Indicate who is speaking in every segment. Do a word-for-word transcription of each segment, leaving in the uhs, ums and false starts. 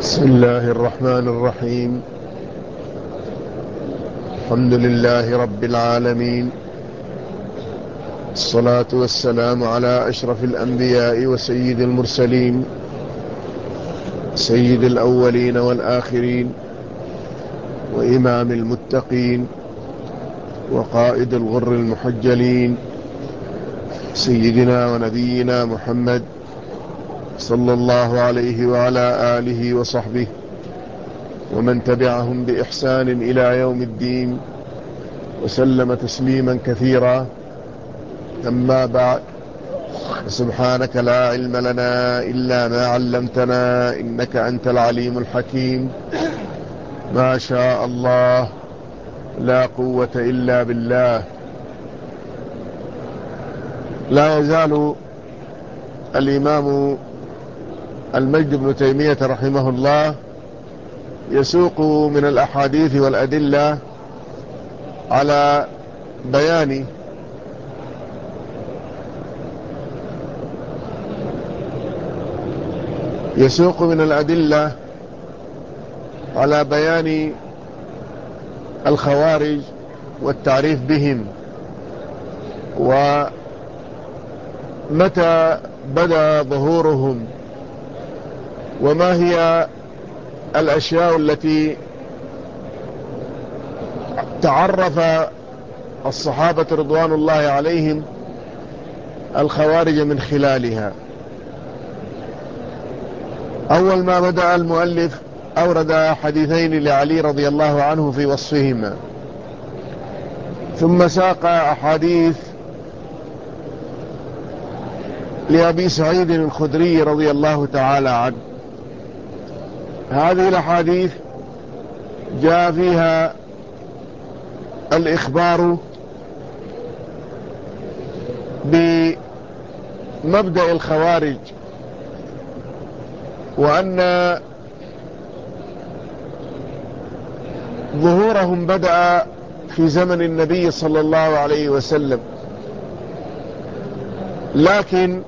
Speaker 1: بسم الله الرحمن الرحيم. الحمد لله رب العالمين، الصلاة والسلام على أشرف الأنبياء وسيد المرسلين، سيد الأولين والآخرين، وإمام المتقين، وقائد الغر المحجلين، سيدنا ونبينا محمد صلى الله عليه وعلى آله وصحبه ومن تبعهم بإحسان إلى يوم الدين، وسلم تسليما كثيرا. أما بعد، سبحانك لا علم لنا إلا ما علمتنا إنك أنت العليم الحكيم. ما شاء الله، لا قوة إلا بالله. لا يزال الإمام المجد بن تيمية رحمه الله يسوق من الأحاديث والأدلة على بيان يسوق من الأدلة على بيان الخوارج والتعريف بهم، ومتى بدأ ظهورهم، وما هي الأشياء التي تعرف الصحابة رضوان الله عليهم الخوارج من خلالها. أول ما بدأ المؤلف أورد حديثين لعلي رضي الله عنه في وصفهما، ثم ساق أحاديث لأبي سعيد الخدري رضي الله تعالى عنه. هذه الأحاديث جاء فيها الإخبار بمبدأ الخوارج، وأن ظهورهم بدأ في زمن النبي صلى الله عليه وسلم، لكن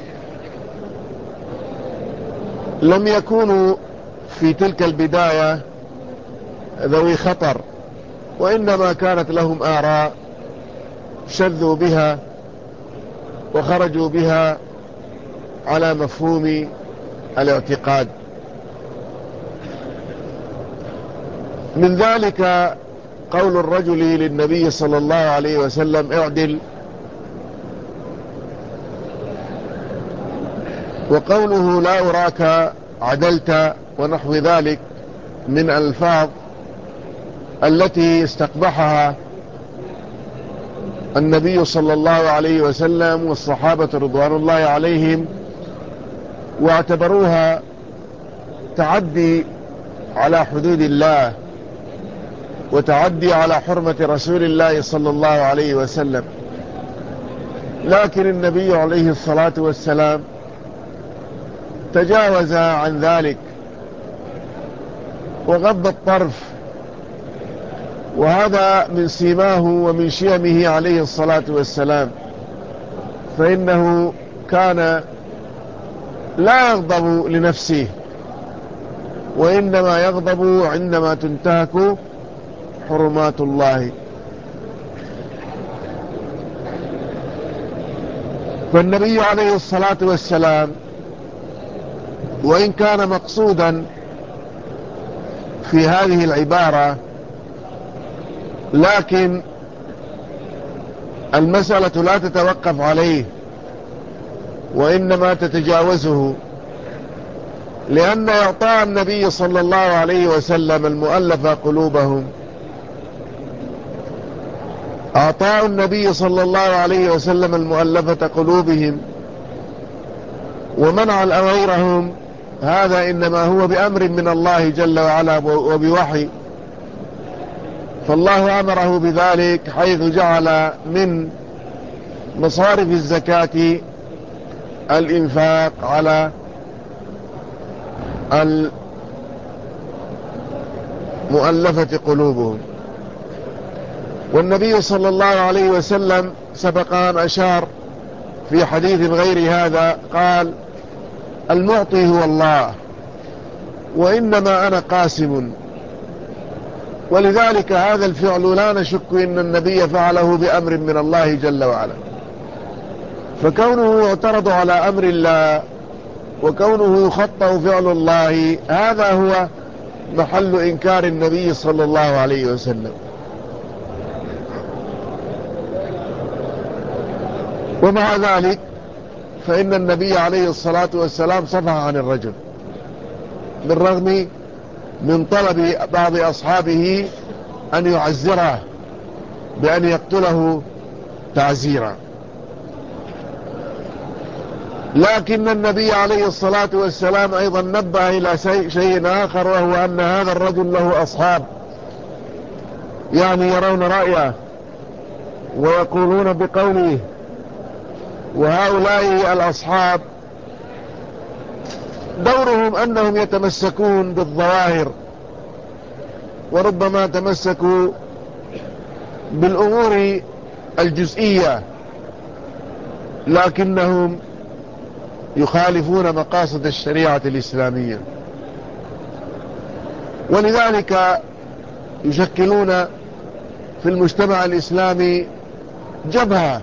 Speaker 1: لم يكونوا في تلك البداية ذوي خطر، وإنما كانت لهم آراء شذوا بها وخرجوا بها على مفهوم الاعتقاد. من ذلك قول الرجل للنبي صلى الله عليه وسلم: اعدل، وقوله لا أراك عدلت، ونحو ذلك من الألفاظ التي استقبحها النبي صلى الله عليه وسلم والصحابة رضوان الله عليهم، واعتبروها تعدي على حدود الله وتعدي على حرمة رسول الله صلى الله عليه وسلم. لكن النبي عليه الصلاة والسلام تجاوز عن ذلك وغض الطرف، وهذا من سيماه ومن شيمه عليه الصلاة والسلام، فإنه كان لا يغضب لنفسه، وإنما يغضب عندما تنتهك حرمات الله. فالنبي عليه الصلاة والسلام وإن كان مقصودا في هذه العبارة، لكن المسألة لا تتوقف عليه، وإنما تتجاوزه، لأن إعطاء النبي صلى الله عليه وسلم المؤلف قلوبهم، أعطاء النبي صلى الله عليه وسلم المؤلفة قلوبهم ومنع غيرهم، هذا إنما هو بأمر من الله جل وعلا وبوحي. فالله أمره بذلك، حيث جعل من مصارف الزكاة الإنفاق على المؤلفة قلوبهم. والنبي صلى الله عليه وسلم سبق أن أشار في حديث غير هذا، قال: المعطي هو الله. وإنما أنا قاسم. ولذلك هذا الفعل لا نشك إن النبي فعله بأمر من الله جل وعلا، فكونه يعترض على أمر الله وكونه يخطأ فعل الله هذا هو محل إنكار النبي صلى الله عليه وسلم. ومع ذلك فإن النبي عليه الصلاة والسلام صفح عن الرجل بالرغم من طلب بعض أصحابه أن يعزره بأن يقتله تعزيرا. لكن النبي عليه الصلاة والسلام أيضا نبه إلى شيء آخر، وهو أن هذا الرجل له أصحاب، يعني يرون رأيه ويقولون بقوله، وهؤلاء الأصحاب دورهم أنهم يتمسكون بالظواهر، وربما تمسكوا بالأمور الجزئية، لكنهم يخالفون مقاصد الشريعة الإسلامية، ولذلك يشكلون في المجتمع الإسلامي جبهة،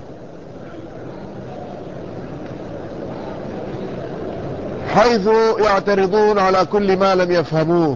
Speaker 1: حيث يعترضون على كل ما لم يفهموه،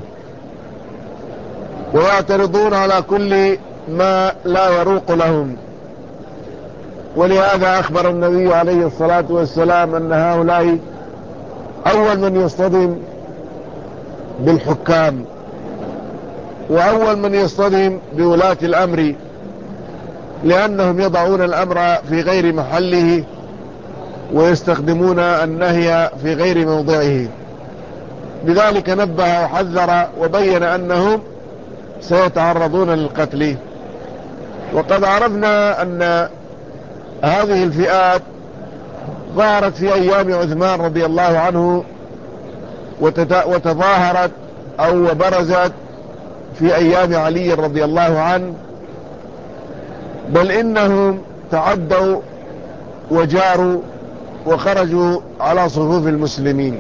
Speaker 1: ويعترضون على كل ما لا يروق لهم. ولهذا أخبر النبي عليه الصلاة والسلام أن هؤلاء أول من يصطدم بالحكام، وأول من يصطدم بولاة الأمر، لأنهم يضعون الأمر في غير محله ويستخدمون النهي في غير موضعه. لذلك نبه وحذر وبين أنهم سيتعرضون للقتل. وقد عرفنا أن هذه الفئات ظهرت في أيام عثمان رضي الله عنه، وتظاهرت أو برزت في أيام علي رضي الله عنه، بل إنهم تعدوا وجاروا وخرجوا على صفوف المسلمين،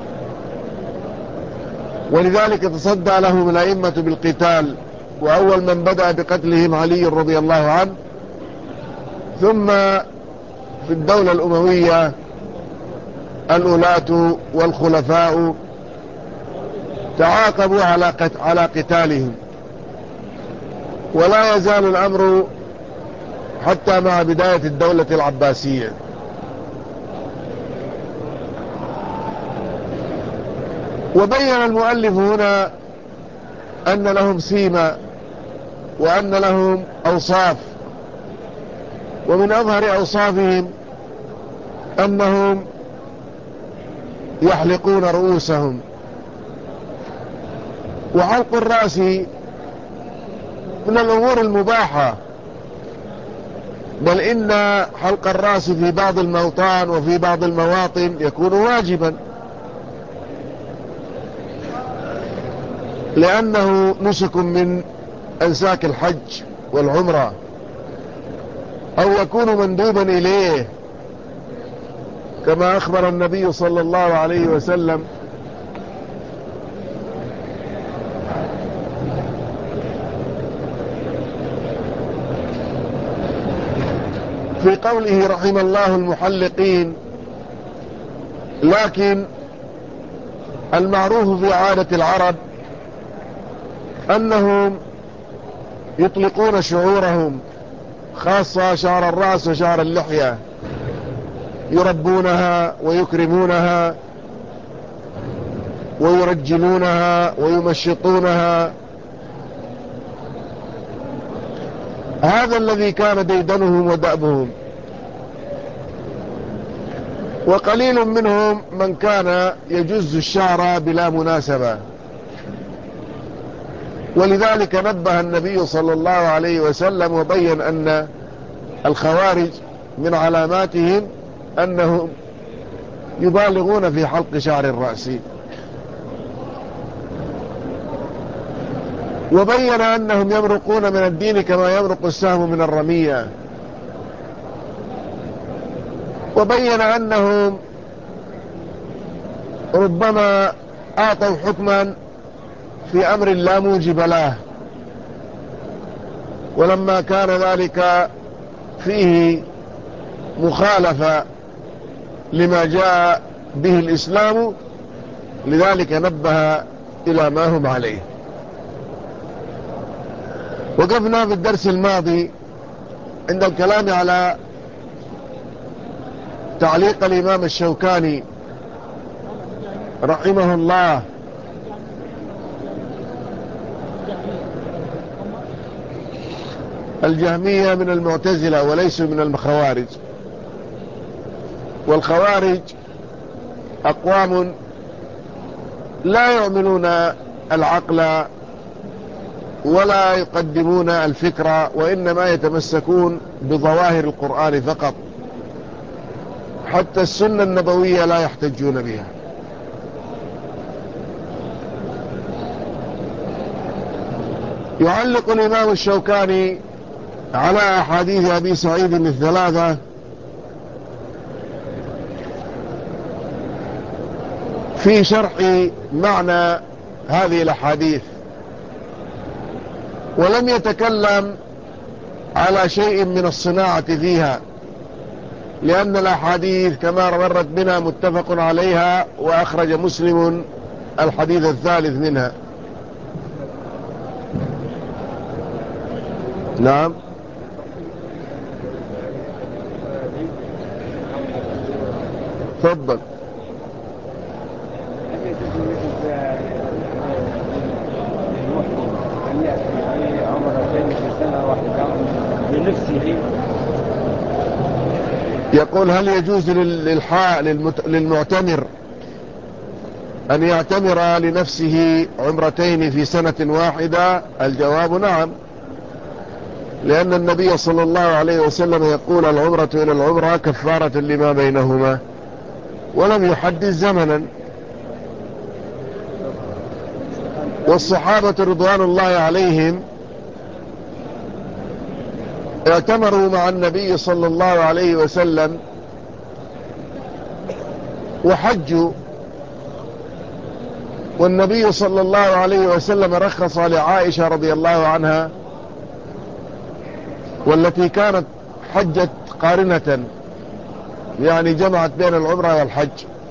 Speaker 1: ولذلك تصدى لهم الأئمة بالقتال، وأول من بدأ بقتلهم علي رضي الله عنه، ثم في الدولة الأموية الولاة والخلفاء تعاقبوا على على قتالهم، ولا يزال الأمر حتى مع بداية الدولة العباسية. وبين المؤلف هنا أن لهم سيمة وأن لهم أوصاف، ومن أظهر أوصافهم أنهم يحلقون رؤوسهم. وحلق الرأس من الأمور المباحة، بل إن حلق الرأس في بعض الموطن وفي بعض المواطن يكون واجبا، لأنه نسك من أنساك الحج والعمرة، أو يكون مندوبا إليه، كما أخبر النبي صلى الله عليه وسلم في قوله رحم الله المحلقين. لكن المعروف في عادة العرب أنهم يطلقون شعورهم، خاصة شعر الرأس وشعر اللحية، يربونها ويكرمونها ويرجلونها ويمشطونها. هذا الذي كان ديدنهم ودأبهم، وقليل منهم من كان يجز الشعر بلا مناسبة. ولذلك نبه النبي صلى الله عليه وسلم وبين أن الخوارج من علاماتهم أنهم يبالغون في حلق شعر الرأس، وبين أنهم يمرقون من الدين كما يمرق السهم من الرمية، وبين أنهم ربما أعطوا حكما في أمر لا موجب له، ولما كان ذلك فيه مخالفة لما جاء به الإسلام لذلك نبه إلى ما هم عليه. وقفنا في الدرس الماضي عند الكلام على تعليق الإمام الشوكاني رحمه الله الجهمية من المعتزلة وليسوا من الخوارج. والخوارج أقوام لا يعملون العقل ولا يقدمون الفكرة، وإنما يتمسكون بظواهر القرآن فقط، حتى السنة النبوية لا يحتجون بها. يعلق الإمام الشوكاني على أحاديث أبي سعيد الثلاثة في شرح معنى هذه الأحاديث، ولم يتكلم على شيء من الصناعة فيها، لأن الأحاديث كما مرت بنا متفق عليها، وأخرج مسلم الحديث الثالث منها. نعم. تفضل. يقول هل يجوز للحاء للمعتمر أن يعتمر لنفسه عمرتين في سنة واحدة؟ الجواب نعم، لأن النبي صلى الله عليه وسلم يقول العمرة إلى العمرة كفارة لما بينهما، ولم يحدد زمنا. والصحابة رضوان الله عليهم اعتمروا مع النبي صلى الله عليه وسلم وحجوا، والنبي صلى الله عليه وسلم رخص لعائشة رضي الله عنها، والتي كانت حجت قارنة، يعني جمعت بين العمرة والحج،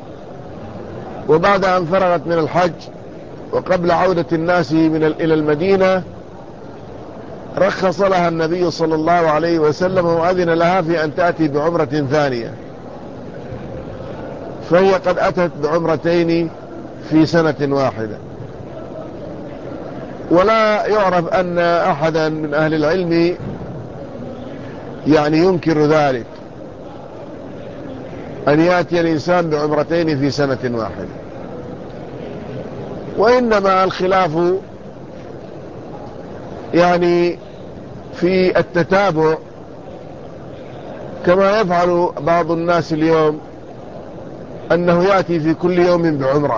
Speaker 1: وبعد أن فرغت من الحج وقبل عودة الناس من إلى المدينة رخص لها النبي صلى الله عليه وسلم وأذن لها في أن تأتي بعمرة ثانية، فهي قد أتت بعمرتين في سنة واحدة. ولا يعرف أن أحدا من أهل العلم يعني ينكر ذلك، أن يأتي الإنسان بعمرتين في سنة واحدة، وإنما الخلاف يعني في التتابع، كما يفعل بعض الناس اليوم أنه يأتي في كل يوم بعمرة،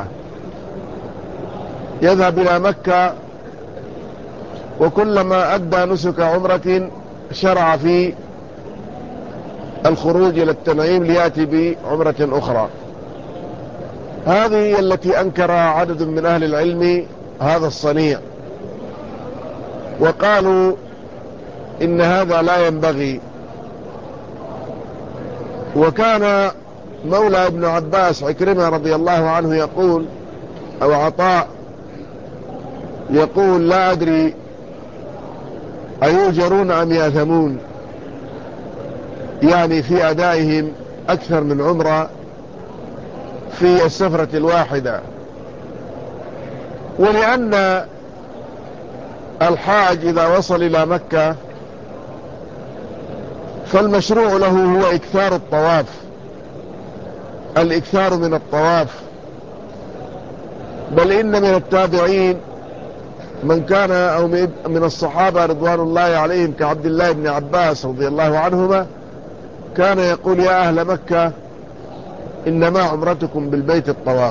Speaker 1: يذهب إلى مكة وكلما أدى نسك عمرة شرع في الخروج إلى التنعيم ليأتي بعمرة أخرى. هذه التي أنكر عدد من أهل العلم هذا الصنيع، وقالوا إن هذا لا ينبغي. وكان مولى ابن عباس عكرمة رضي الله عنه يقول، أو عطاء يقول لا أدري أيوجرون أم ياثمون، يعني في أدائهم أكثر من عمرة في السفرة الواحدة. ولأن الحاج إذا وصل إلى مكة فالمشروع له هو إكثار الطواف، الإكثار من الطواف. بل إن من التابعين من كان أو من الصحابة رضوان الله عليهم كعبد الله بن عباس رضي الله عنهما كان يقول يا أهل مكة إنما عمرتكم بالبيت الطواف،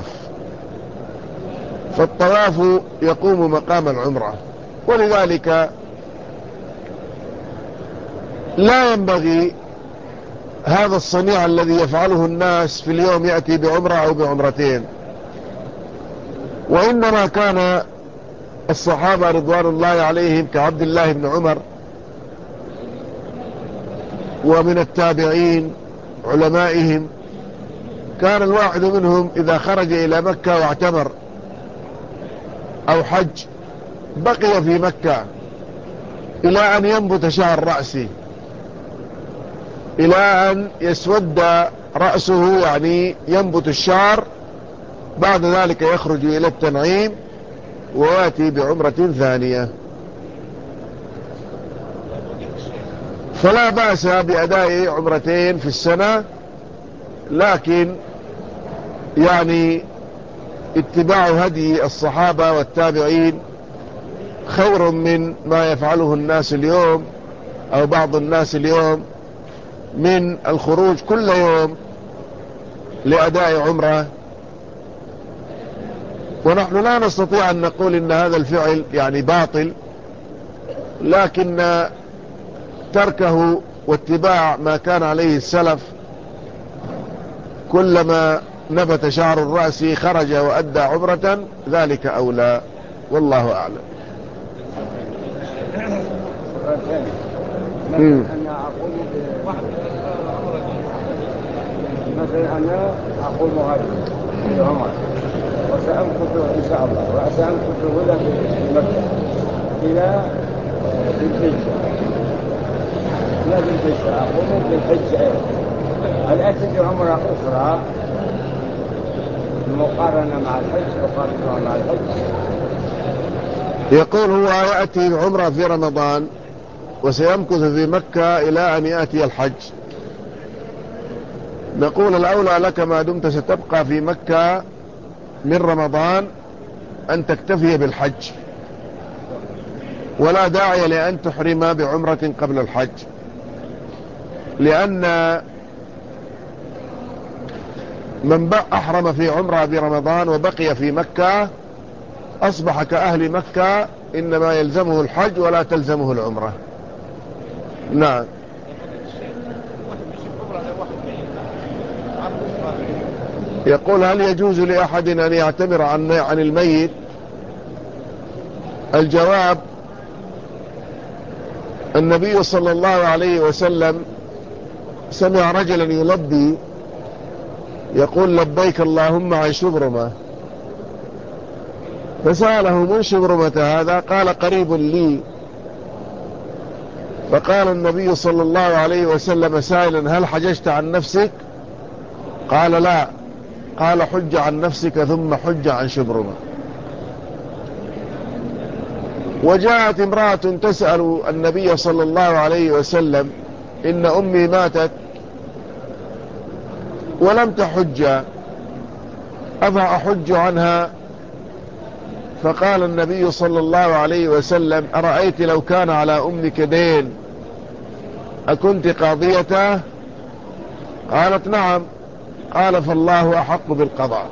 Speaker 1: فالطواف يقوم مقام العمرة. ولذلك لا ينبغي هذا الصنيع الذي يفعله الناس في اليوم يأتي بعمرة أو بعمرتين، وإنما كان الصحابة رضوان الله عليهم كعبد الله بن عمر، ومن التابعين علمائهم، كان الواحد منهم إذا خرج إلى مكة واعتمر أو حج بقي في مكة إلى أن ينبت شعر رأسه، إلى أن يسود رأسه، يعني ينبت الشعر. بعد ذلك يخرج إلى التنعيم ويأتي بعمرة ثانية. فلا بأس بأداء عمرتين في السنة، لكن يعني اتباع هدي الصحابة والتابعين خير من ما يفعله الناس اليوم أو بعض الناس اليوم من الخروج كل يوم لأداء عمرة. ونحن لا نستطيع أن نقول إن هذا الفعل يعني باطل، لكن تركه واتباع ما كان عليه السلف، كلما نبت شعر الرأس خرج وأدى عمرة، ذلك أولى، والله أعلم.
Speaker 2: أنا أقوم مثلا أنا أقوم هذه العمر وسأمكث إن شاء الله، وسأمكث هنا في مكة إلى بالحجة، لا بالحجة أقوم بالحجة. هل أتي عمرة أخرى مقارنة مع الحج مقارنة مع الحج؟
Speaker 1: يقول هو يأتي عمرة في رمضان وسيمكث في مكة إلى أن يأتي الحج. نقول الأولى لك ما دمت ستبقى في مكة من رمضان أن تكتفي بالحج، ولا داعي لأن تحرم بعمرة قبل الحج، لأن من أحرم في عمرة برمضان وبقي في مكة أصبح كأهل مكة، إنما يلزمه الحج ولا تلزمه العمرة. نعم. يقول هل يجوز لأحد أن يعتمر عن عن الميت؟ الجواب: النبي صلى الله عليه وسلم سمع رجلا يلبي يقول لبيك اللهم عن شبرمة، فسأله من شبرمة هذا؟ قال قريب لي. فقال النبي صلى الله عليه وسلم سائلا هل حججت عن نفسك؟ قال لا. قال حج عن نفسك ثم حج عن شبرمة. وجاءت امرأة تسأل النبي صلى الله عليه وسلم إن أمي ماتت ولم تحج، أفأحج عنها؟ فقال النبي صلى الله عليه وسلم أرأيت لو كان على أمك دين أكنت قاضيته؟ قالت نعم. قال فالله أحق بالقضاء.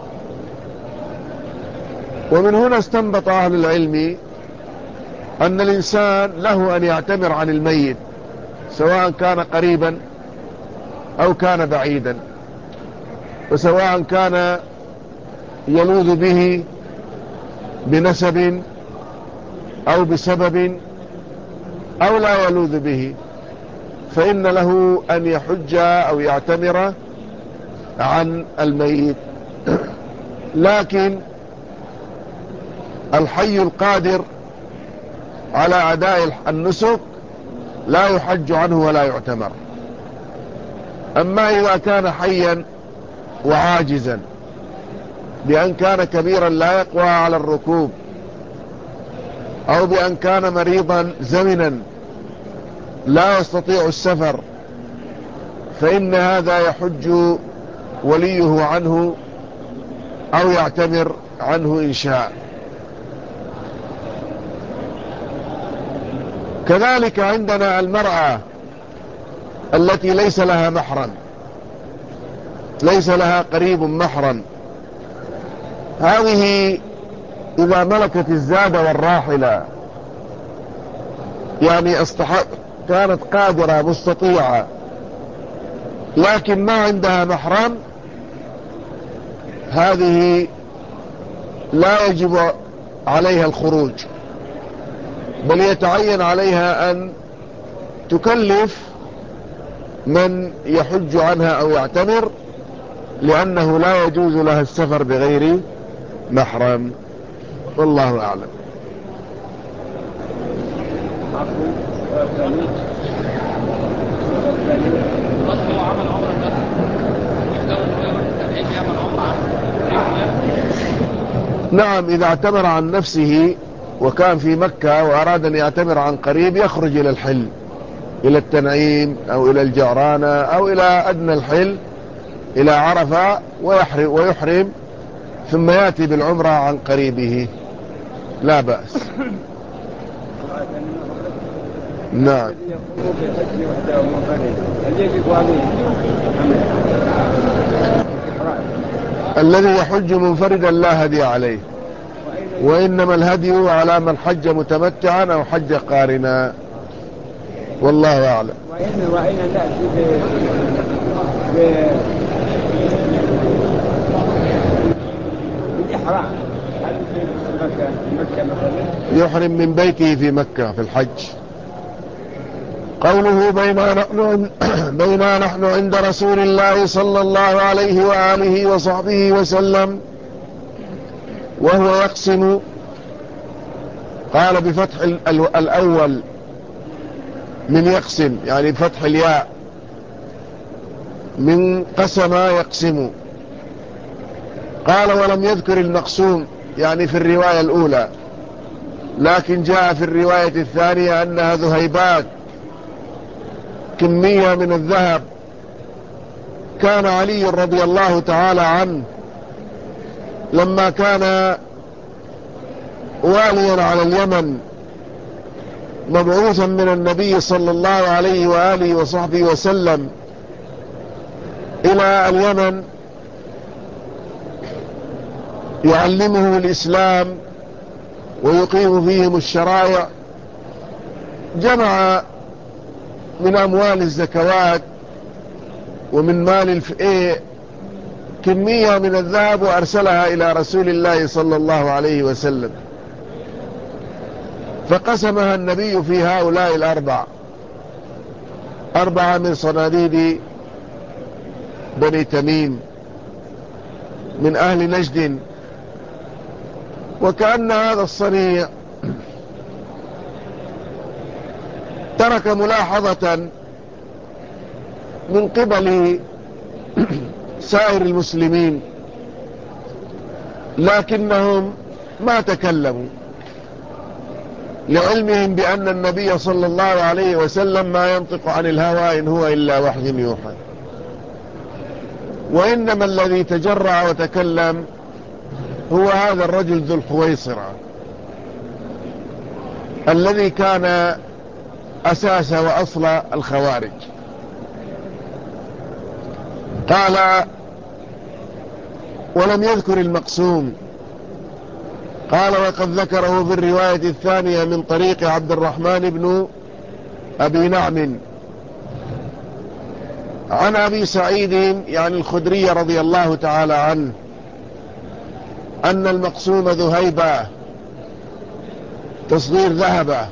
Speaker 1: ومن هنا استنبط أهل العلم أن الإنسان له أن يعتمر عن الميت سواء كان قريبا أو كان بعيدا، وسواء كان يلوذ به بنسب أو بسبب أو لا يلوذ به، فإن له أن يحج أو يعتمر عن الميت. لكن الحي القادر على أداء النسك لا يحج عنه ولا يعتمر. أما إذا كان حيا وعاجزا بأن كان كبيرا لا يقوى على الركوب، أو بأن كان مريضا زمنا لا يستطيع السفر، فإن هذا يحج وليه عنه أو يعتمر عنه إن شاء. كذلك عندنا المرأة التي ليس لها محرم، ليس لها قريب محرم، هذه إذا ملكت الزاد والراحلة، يعني استحق كانت قادرة مستطيعة لكن ما عندها محرم، هذه لا يجب عليها الخروج، بل يتعين عليها أن تكلف من يحج عنها أو يعتمر، لأنه لا يجوز لها السفر بغير محرم. والله أعلم. نعم، إذا اعتمر عن نفسه وكان في مكة وأراد أن يعتمر عن قريب يخرج إلى الحل، إلى التنعيم أو إلى الجعرانة أو إلى أدنى الحل إلى عرفة ويحرم, ويحرم ثم يأتي بالعمرة عن قريبه، لا بأس. نعم. الذي يحج منفردا لا هدي عليه، وإنما الهدي على من حج متمتعا أو حج قارنا، والله أعلم.
Speaker 2: وإن نأتي بالإحرام
Speaker 1: يحرم من بيته في مكة في الحج. قوله بينما نحن, بينما نحن عند رسول الله صلى الله عليه وآله وصحبه وسلم وهو يقسم، قال بفتح الأول من يقسم، يعني بفتح الياء من قسم يقسم. قال ولم يذكر المقسوم يعني في الرواية الأولى، لكن جاء في الرواية الثانية أنها ذهيبات، كمية من الذهب. كان علي رضي الله تعالى عنه لما كان واليا على اليمن مبعوثا من النبي صلى الله عليه وآله وصحبه وسلم إلى اليمن يعلمه الإسلام ويقيم فيهم الشرائع، جمع من أموال الزكوات ومن مال الفئة كمية من الذهب وأرسلها إلى رسول الله صلى الله عليه وسلم، فقسمها النبي في هؤلاء الأربع، أربعة من صناديد بني تميم من أهل نجد. وكأن هذا الصنيع ترك ملاحظة من قبل سائر المسلمين، لكنهم ما تكلموا لعلمهم بأن النبي صلى الله عليه وسلم ما ينطق عن الهوى إن هو إلا وحي يوحى، وإنما الذي تجرع وتكلم هو هذا الرجل ذو الخويصرة الذي كان أساس وأصل الخوارج. قال ولم يذكر المقسوم، قال وقد ذكره في الرواية الثانية من طريق عبد الرحمن بن أبي نعم عن أبي سعيد يعني الخدري رضي الله تعالى عنه أن المقسوم ذهيبة تصغير ذهبة،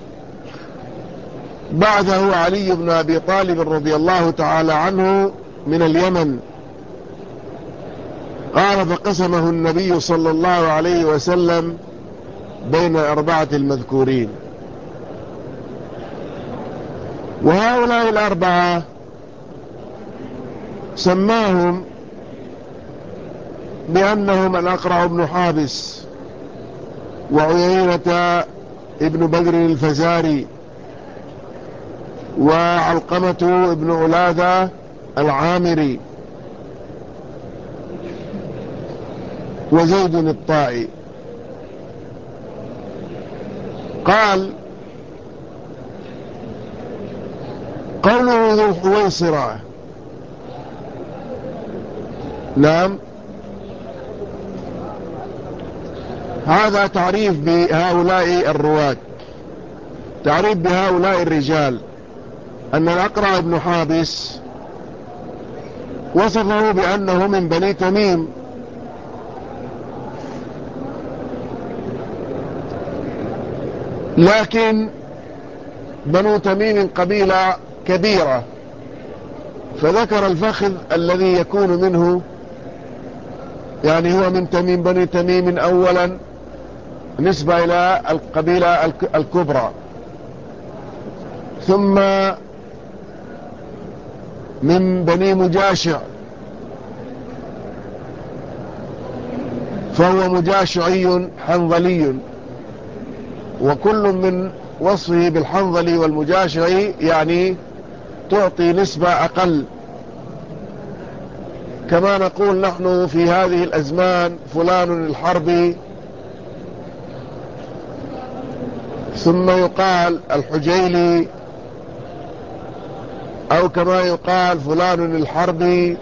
Speaker 1: بعثه علي بن أبي طالب رضي الله تعالى عنه من اليمن. قال فقسمه النبي صلى الله عليه وسلم بين أربعة المذكورين، وهؤلاء الأربعة سماهم بأنهم الأقرع بن حابس وعيينة ابن بدر الفزاري وعلقمة ابن علاذة العامري وزيد الطائي. قال قوله ذو الحويصرة، نعم، هذا تعريف بهؤلاء الرواة، تعريف بهؤلاء الرجال، أن الأقرع بن حابس وصفه بأنه من بني تميم، لكن بنو تميم قبيلة كبيرة، فذكر الفخذ الذي يكون منه، يعني هو من تميم، بني تميم أولا نسبة إلى القبيلة الكبرى، ثم من بني مجاشع فهو مجاشعي حنظلي، وكل من وصفه بالحنظلي والمجاشعي يعني تعطي نسبة أقل. كما نقول نحن في هذه الأزمان فلان الحربي، ثم يقال الحجيلي، أو كما يقال فلان الحربي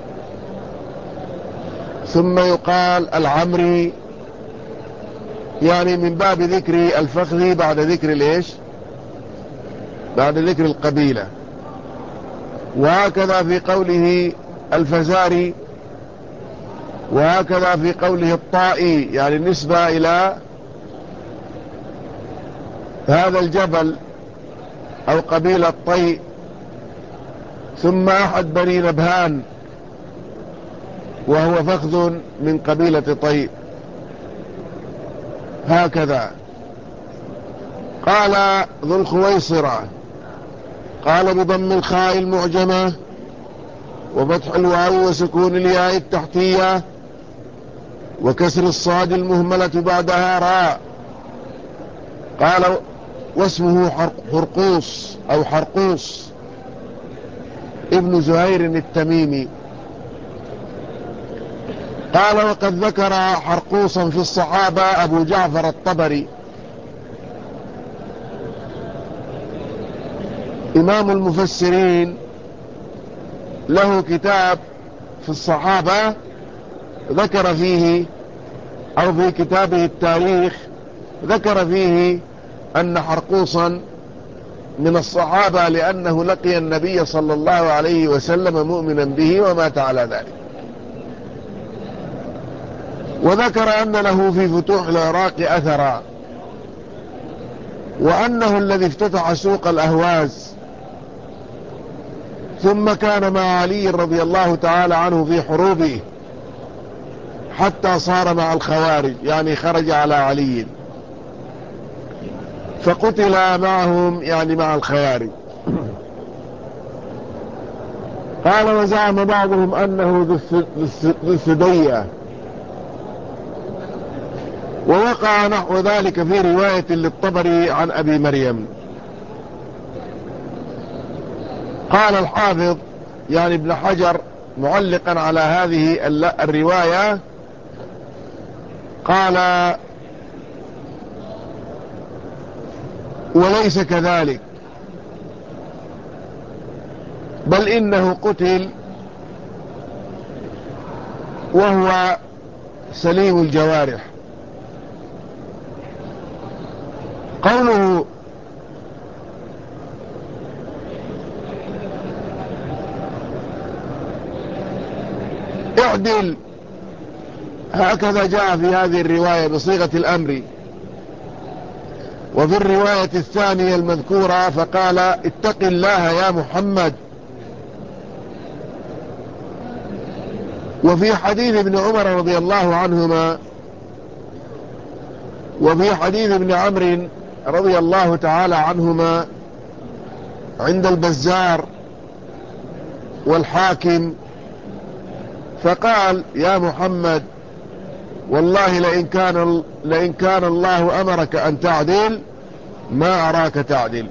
Speaker 1: ثم يقال العمري، يعني من باب ذكر الفخذ بعد ذكر ليش بعد ذكر القبيلة. وهكذا في قوله الفزاري، وهكذا في قوله الطائي، يعني النسبة إلى هذا الجبل أو قبيلة طي، ثم أحد بني نبهان وهو فخذ من قبيلة طي. هكذا قال ذو الخويصرة، قال بضم الخاء المعجمة وفتح الواو وسكون الياء التحتية وكسر الصاد المهملة بعدها راء. قال واسمه حرقوس أو حرقوس ابن زهير التميمي. قال وقد ذكر حرقوسا في الصحابة أبو جعفر الطبري إمام المفسرين، له كتاب في الصحابة ذكر فيه، أو في كتابه التاريخ ذكر فيه أن حرقوسا من الصحابة، لأنه لقي النبي صلى الله عليه وسلم مؤمنا به ومات على ذلك. وذكر أن له في فتوح العراق أثرا، وأنه الذي افتتح سوق الأهواز، ثم كان مع علي رضي الله تعالى عنه في حروبه حتى صار مع الخوارج، يعني خرج على علي فقتل معهم، يعني مع الخوارج. قال وزعم بعضهم أنه ذو الثدية، ووقع نحو ذلك في رواية للطبري عن أبي مريم. قال الحافظ يعني ابن حجر معلقا على هذه الرواية، قال وليس كذلك، بل إنه قتل وهو سليم الجوارح. قوله اعدل، هكذا جاء في هذه الرواية بصيغة الأمر. وفي الرواية الثانية المذكورة فقال اتق الله يا محمد. وفي حديث ابن عمر رضي الله عنهما، وفي حديث ابن عمرو رضي الله تعالى عنهما عند البزار والحاكم، فقال يا محمد والله لئن كان, لئن كان الله أمرك أن تعدل ما أراك تعدل.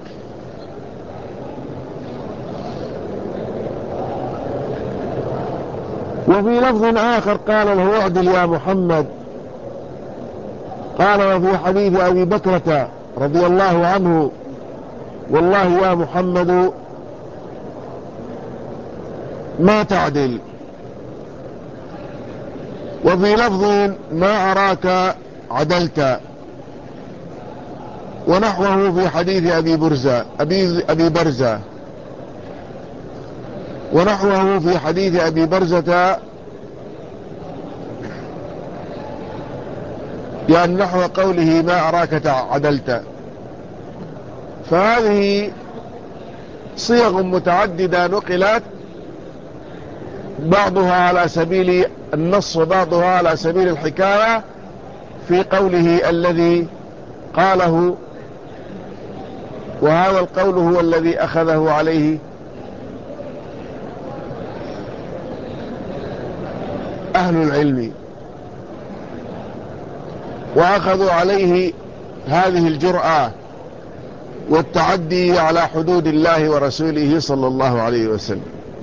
Speaker 1: وفي لفظ آخر قال له اعدل يا محمد. قال وفي حديث أبي بكرة رضي الله عنه والله يا محمد ما تعدل. وفي لفظ ما أراك عدلت. ونحوه في حديث أبي برزة أبي, أبي برزة ونحوه في حديث أبي برزة، يعني نحو قوله ما أراك عدلت. فهذه صيغ متعددة نقلت، بعضها على سبيل النص وبعضها على سبيل الحكاية في قوله الذي قاله، وهذا القول هو الذي أخذه عليه أهل العلم، وأخذوا عليه هذه الجرأة والتعدي على حدود الله ورسوله صلى الله عليه وسلم.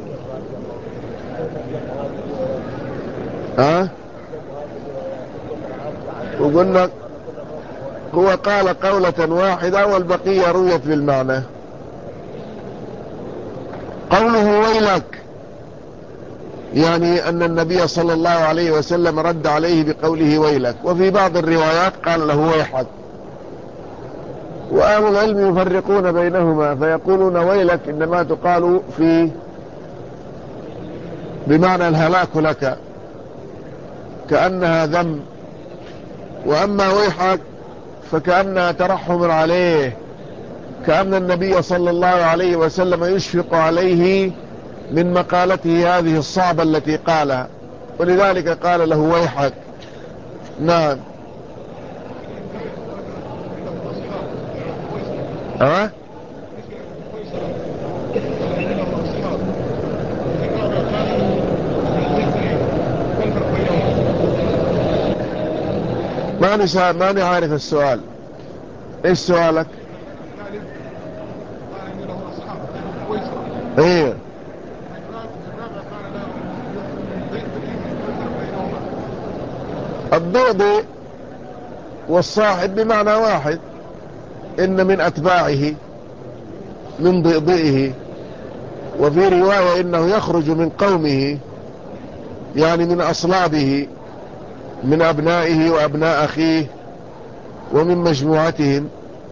Speaker 1: ها وقلنا هو قال قولة واحدة والبقية رويت بالمعنى. قوله ويلك يعني أن النبي صلى الله عليه وسلم رد عليه بقوله ويلك، وفي بعض الروايات قال له ويحك. وأهل العلم يفرقون بينهما فيقولون ويلك إنما تقال في بمعنى الهلاك لك كأنها ذم، وأما ويحك فكأنها ترحم عليه، كأن النبي صلى الله عليه وسلم يشفق عليه من مقالته هذه الصعبة التي قالها، ولذلك قال له ويحك. نعم. ها ما نسا ما عارف السؤال. ايش سؤالك؟ ايه الضئض والصاحب بمعنى واحد، إن من أتباعه من ضئضئه، وفي رواية إنه يخرج من قومه يعني من أصلابه، من أبنائه وأبناء أخيه ومن مجموعتهم.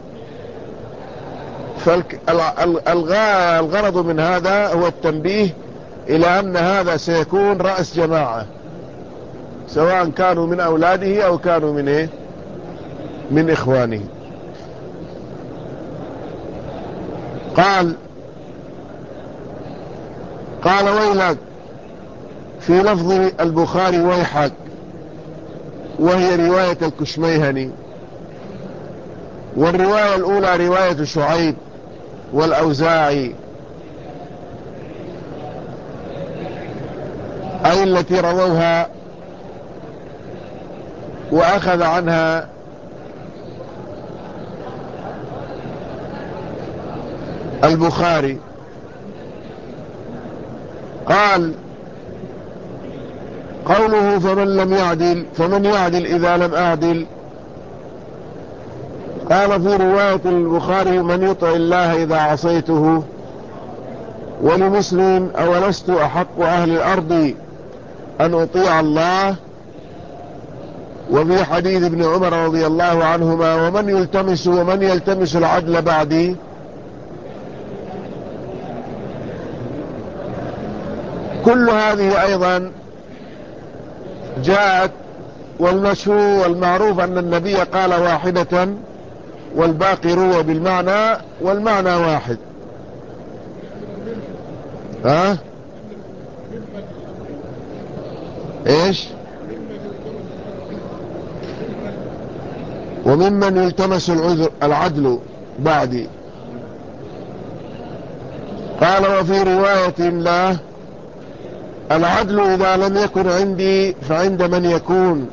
Speaker 1: فالغرض من هذا هو التنبيه إلى أن هذا سيكون رأس جماعة، سواء كانوا من أولاده أو كانوا من إيه من إخوانه. قال قال ويلك في لفظ البخاري ويحك، وهي رواية الكشميهني، والرواية الأولى رواية شعيب والأوزاعي، أي التي رووها وأخذ عنها البخاري. قال قوله فمن لم يعدل، فمن يعدل إذا لم أعدل؟ قال في رواية البخاري من يطع الله إذا عصيته، ولمسلم أولست أحق أهل الأرض أن أطيع الله. وفي حديث ابن عمر رضي الله عنهما ومن يلتمس ومن يلتمس العدل بعدي. كل هذه أيضا جاءت، والمشهور والمعروف أن النبي قال واحدة والباقي روى بالمعنى، والمعنى واحد. ها ايش؟ وممن يلتمس العذر العدل بعدي. قال وفي رواية له العدل إذا لم يكن عندي فعند من يكون.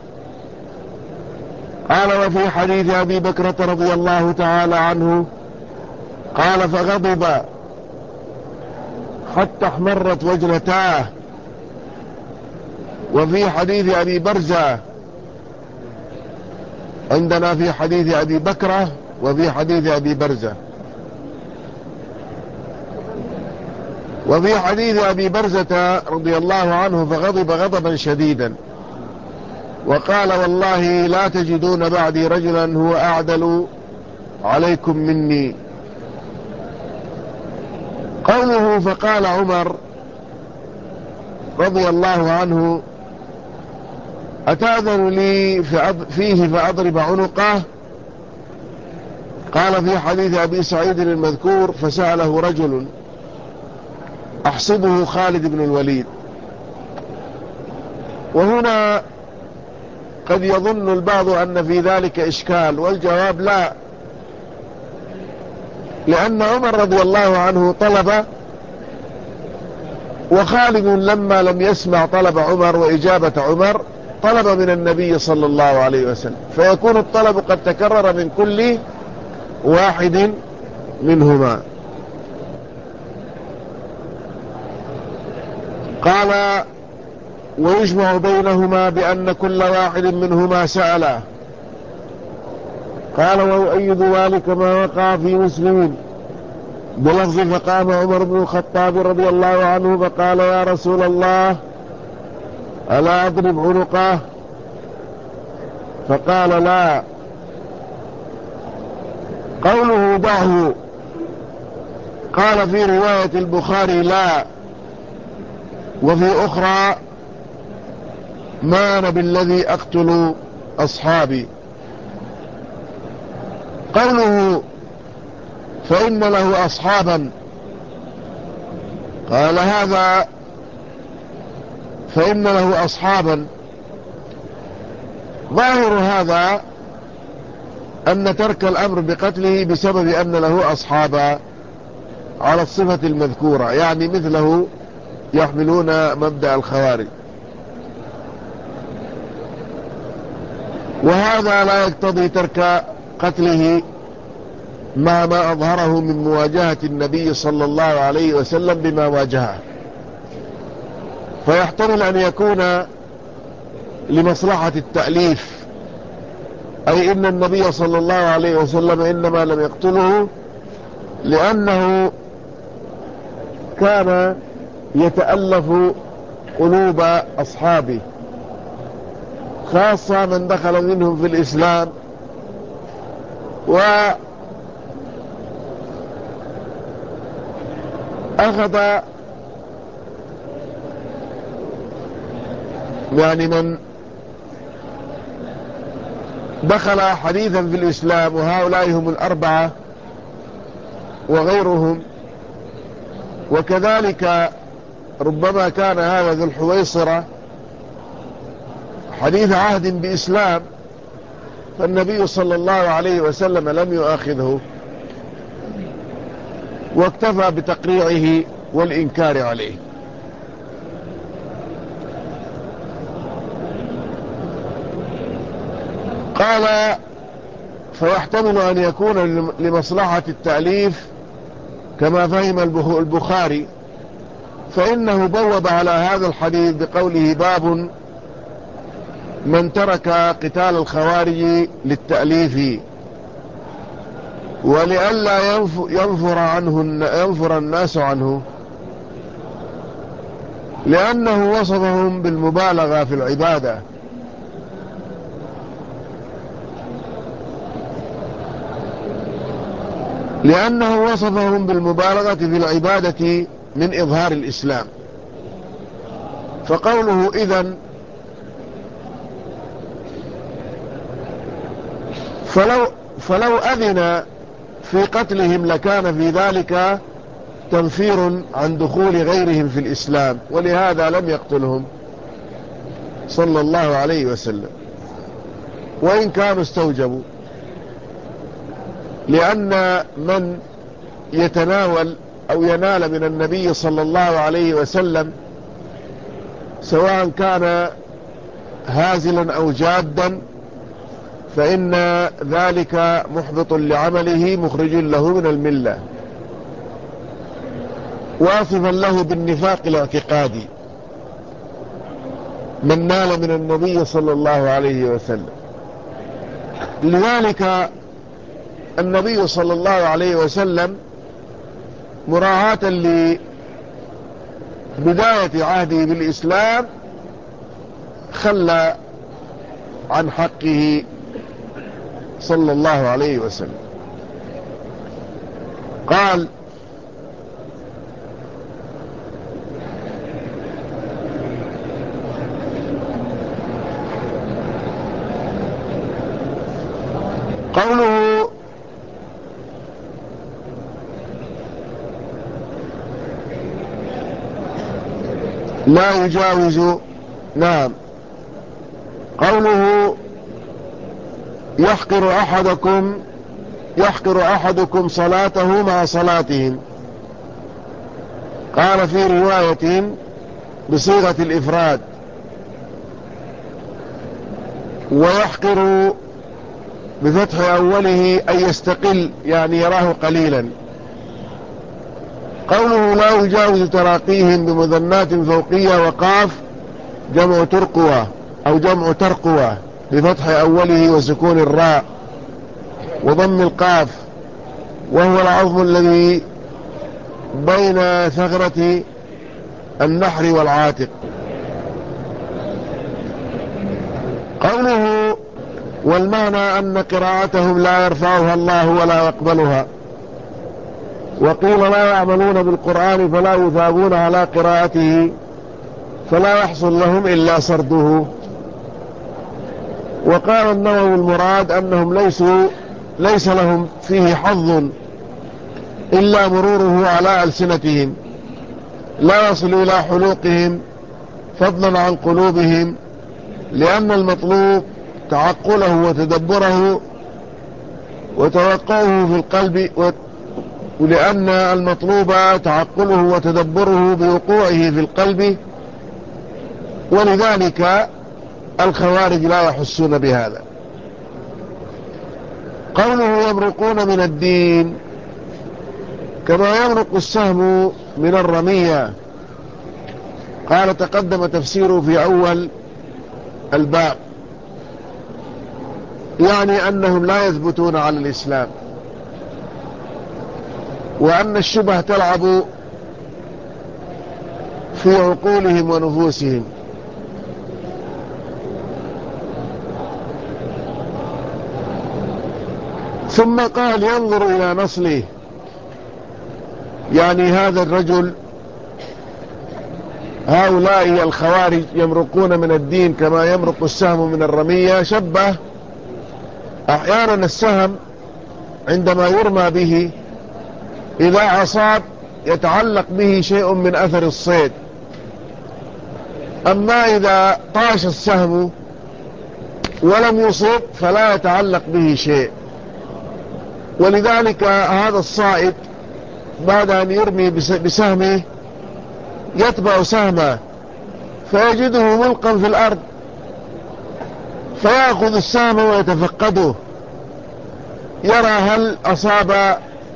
Speaker 1: قال وفي حديث أبي بكرة رضي الله تعالى عنه قال فغضب حتى احمرت وجنتاه. وفي حديث أبي برزة عندنا في حديث أبي بكرة وفي حديث أبي برزة. وفي حديث أبي برزة رضي الله عنه فغضب غضبا شديدا وقال والله لا تجدون بعدي رجلا هو أعدل عليكم مني. قوله فقال عمر رضي الله عنه أتأذن لي فيه فأضرب عنقه؟ قال في حديث أبي سعيد المذكور: فسأله رجل أحسبه خالد بن الوليد. وهنا قد يظن البعض أن في ذلك إشكال، والجواب لا، لأن عمر رضي الله عنه طلب، وخالد لما لم يسمع طلب عمر وإجابة عمر طلب من النبي صلى الله عليه وسلم، فيكون الطلب قد تكرر من كل واحد منهما. قال: ويجمع بينهما بأن كل واحد منهما سأله. قال: ويؤيد ذلك ما وقع في مسلم بلفظ: فقام عمر بن الخطاب رضي الله عنه فقال: يا رسول الله، ألا أضرب عنقه؟ فقال: لا. قوله دعه، قال في رواية البخاري: لا، وفي أخرى: ما أنا بالذي أقتل أصحابي. قوله فإن له أصحابا، قال هذا فإن له أصحابا، ظاهر هذا أن ترك الأمر بقتله بسبب أن له أصحابا على الصفة المذكورة، يعني مثله يحملون مبدأ الخوارج، وهذا لا يقتضي ترك قتله مع ما أظهره من مواجهة النبي صلى الله عليه وسلم بما واجهه، فيحتمل أن يكون لمصلحة التأليف، أي إن النبي صلى الله عليه وسلم إنما لم يقتله لأنه كان يتألف قلوب أصحابه، خاصة من دخل منهم في الإسلام، وأخذ يعني من دخل حديثا في الإسلام، وهؤلاء هم الأربعة وغيرهم، وكذلك ربما كان هذا ذو الحويصرة حديث عهد بإسلام، فالنبي صلى الله عليه وسلم لم يؤاخذه، واكتفى بتقريعه والإنكار عليه. قال: فيحتمل أن يكون لمصلحة التأليف كما فهم البخاري، فإنه بوب على هذا الحديث بقوله: باب من ترك قتال الخوارج للتأليف، ولئلا ينفر عنه ينفر الناس عنه، لأنه وصفهم بالمبالغة في العبادة، لأنه وصفهم بالمبالغة في العبادة من إظهار الإسلام. فقوله إذن فلو, فلو أذن في قتلهم لكان في ذلك تنفير عن دخول غيرهم في الإسلام، ولهذا لم يقتلهم صلى الله عليه وسلم، وإن كانوا استوجبوا، لأن من يتناول أو ينال من النبي صلى الله عليه وسلم سواء كان هازلا أو جادا فإن ذلك محبط لعمله مخرج له من الملة، واصفا له بالنفاق الاعتقادي من نال من النبي صلى الله عليه وسلم. لذلك النبي صلى الله عليه وسلم مراعاة لبداية عهده بالإسلام خلى عن حقه صلى الله عليه وسلم. قال: قوله لا يجاوز. نعم. قوله يحقر أحدكم يحقر أحدكم صلاته مع صلاتهم، قال في رواية بصيغة الإفراد ويحقر بفتح أوله أي يستقل، يعني يراه قليلا. قوله لا يجاوز تراقيهم بمثنات فوقية وقاف جمع ترقوة أو جمع ترقوة بفتح أوله وسكون الراء وضم القاف، وهو العظم الذي بين ثغرة النحر والعاتق. قوله والمعنى أن قراءتهم لا يرفعها الله ولا يقبلها، وقيل لا يعملون بالقرآن فلا يثابون على قراءته فلا يحصل لهم إلا سرده. وقال النووي المراد أنهم ليسوا ليس لهم فيه حظ إلا مروره على ألسنتهم، لا يصل إلى حلوقهم فضلا عن قلوبهم، لأن المطلوب تعقله وتدبره وتوقعه في القلب، ولأن المطلوب تعقله وتدبره بوقوعه في القلب، ولذلك الخوارج لا يحسون بهذا. قوله يمرقون من الدين كما يمرق السهم من الرمية، قال تقدم تفسيره في أول الباب، يعني أنهم لا يثبتون على الإسلام، وأن الشبه تلعب في عقولهم ونفوسهم. ثم قال ينظر إلى نصله، يعني هذا الرجل، هؤلاء الخوارج يمرقون من الدين كما يمرق السهم من الرمية. شبه أحيانا السهم عندما يرمى به إذا أصاب يتعلق به شيء من أثر الصيد، أما إذا طاش السهم ولم يصب فلا يتعلق به شيء. ولذلك هذا الصائد بعد أن يرمي بسهمه يتبع سهمه فيجده ملقا في الأرض، فيأخذ السهم ويتفقده يرى هل أصاب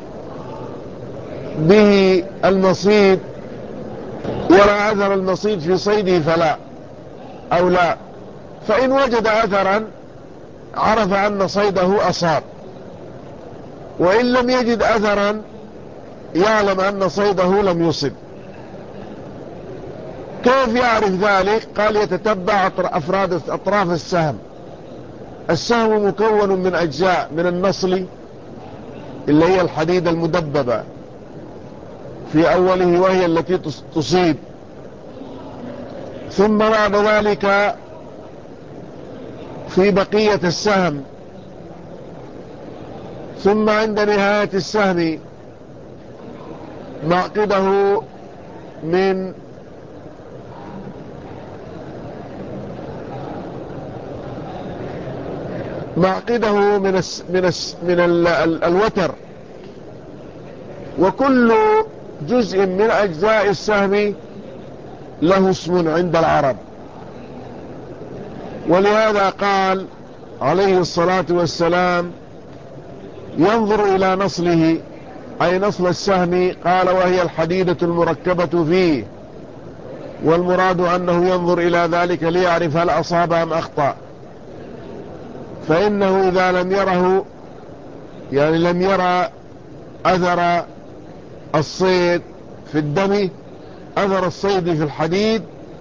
Speaker 1: به المصيد ولا أثر المصيد في صيده فلا أو لا، فإن وجد أثرا عرف أن صيده أصاب، وإن لم يجد أثرا يعلم أن صيده لم يصب. كيف يعرف ذلك؟ قال يتتبع أفراد أطراف السهم. السهم مكون من أجزاء، من النصل اللي هي الحديدة المدببة في أوله وهي التي تصيب، ثم بعد ذلك في بقية السهم، ثم عند نهاية السهم معقده من معقده من الس من الس من ال ال الوتر، وكل جزء من أجزاء السهم له اسم عند العرب. ولهذا قال عليه الصلاة والسلام ينظر إلى نصله، أي نصل السهم، قال وهي الحديدة المركبة فيه، والمراد أنه ينظر إلى ذلك ليعرف هل أصاب أم أخطأ، فإنه إذا لم يره، يعني لم يرى أثر الصيد في الدم، أثر الصيد في الحديد،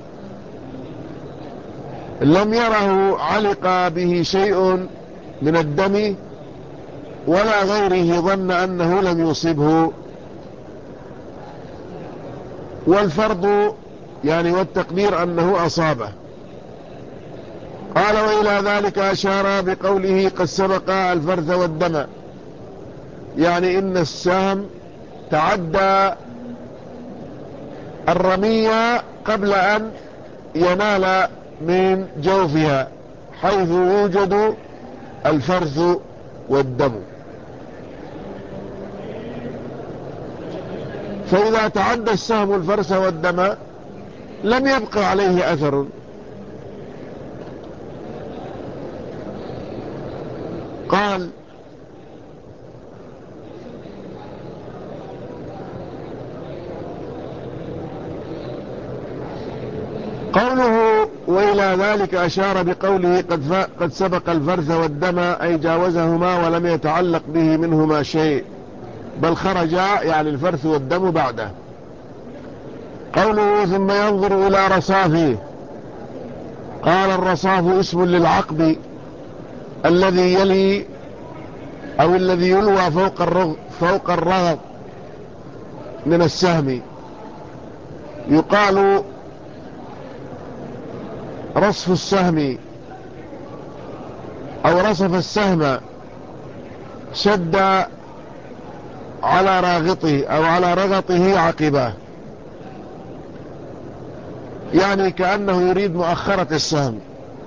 Speaker 1: لم يره علق به شيء من الدم ولا غيره، ظن أنه لم يصبه. والفرض يعني والتقدير أنه أصابه. قال وإلى ذلك أشار بقوله قد سبق الفرث والدم، يعني إن السهم تعدى الرمية قبل أن ينال من جوفها حيث يوجد الفرث والدم. فإذا تعدى السهم الفرث والدم لم يبقى عليه أثر. قال قوله وإلى ذلك أشار بقوله قد, قد سبق الفرث والدم أي جاوزهما ولم يتعلق به منهما شيء بل خرج يعني الفرث والدم بعده. قوله ثم ينظر إلى رصافه، قال الرصاف اسم للعقب الذي يلي أو الذي يلوى فوق الرغ فوق الرغب من السهم. يقال رصف السهم أو رصف السهم، شد على راغطه أو على رغطه عقبه، يعني كأنه يريد مؤخرة السهم.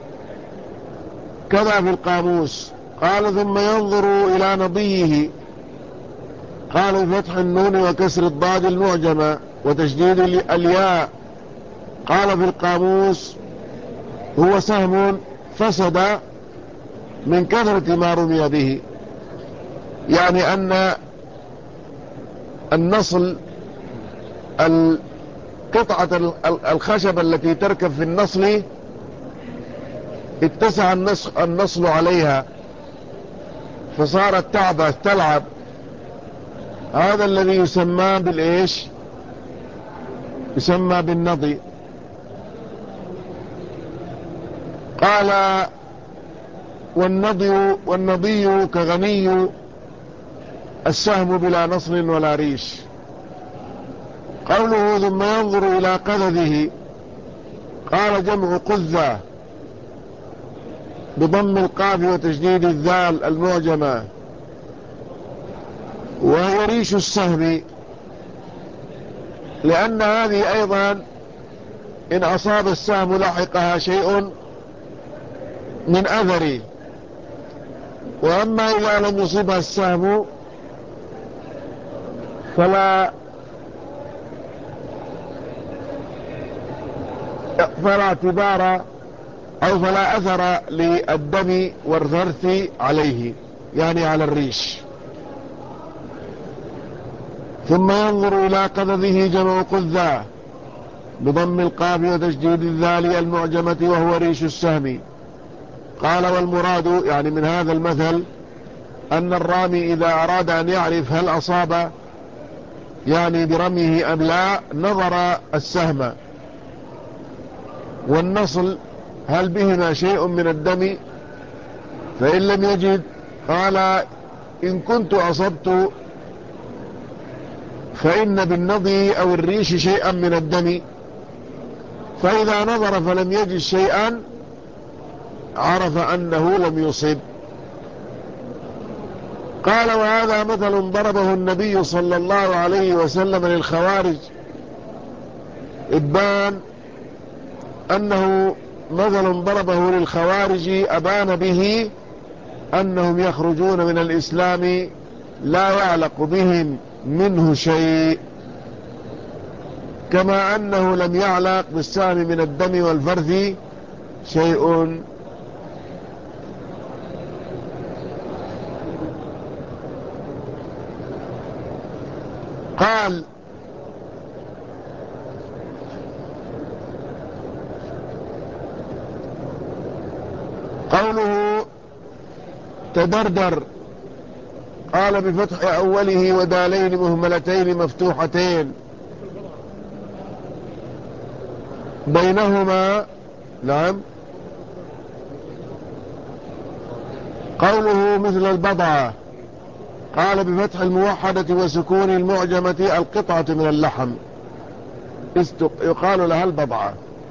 Speaker 1: كذا في القاموس. قال ثم ينظر إلى نضيه، قال بفتح النون وكسر الضاد المعجمة وتشديد الياء. قال في القاموس هو سهم فسد من كثرة ما رمي به، يعني أن النصل قطعة الخشب التي تركب في النصل اتسع النصل عليها فصارت تعبث تلعب. هذا الذي يسمى بالإيش؟ يسمى بالنضي. قال والنضي والنضي كغني السهم بلا نصل ولا ريش. قوله ثم ينظر إلى قذذه، قال جمع قذة بضم القاف وتشديد الذال المعجمة، وهي ريش السهم، لأن هذه أيضا إن أصاب السهم لحقها شيء من أثره، وأما إذا لم يصيبها السهم فلا فلا اعتبار أو فلا أثر للدم والفرث عليه، يعني على الريش. ثم ينظر إلى قذذه جمع قذة بضم القاف وتشديد الذال المعجمة وهو ريش السهم. قال والمراد يعني من هذا المثل أن الرامي إذا أراد أن يعرف هل أصاب يعني برميه أم لا نظر السهم والنصل هل بهما شيء من الدم، فإن لم يجد قال إن كنت أصبت فإن بالنضي أو الريش شيئا من الدم، فإذا نظر فلم يجد شيئا عرف أنه لم يصب. قال وهذا مثل ضربه النبي صلى الله عليه وسلم للخوارج، إبان أنه مثل ضربه للخوارج أبان به أنهم يخرجون من الإسلام لا يعلق بهم منه شيء، كما أنه لم يعلق بالسهم من الدم والفرث شيء. قال قوله تدردر، قال بفتح أوله ودالين مهملتين مفتوحتين بينهما. نعم. قوله مثل البضعة، قال بفتح الموحدة وسكون المعجمة القطعة من اللحم يقال لها البضعة.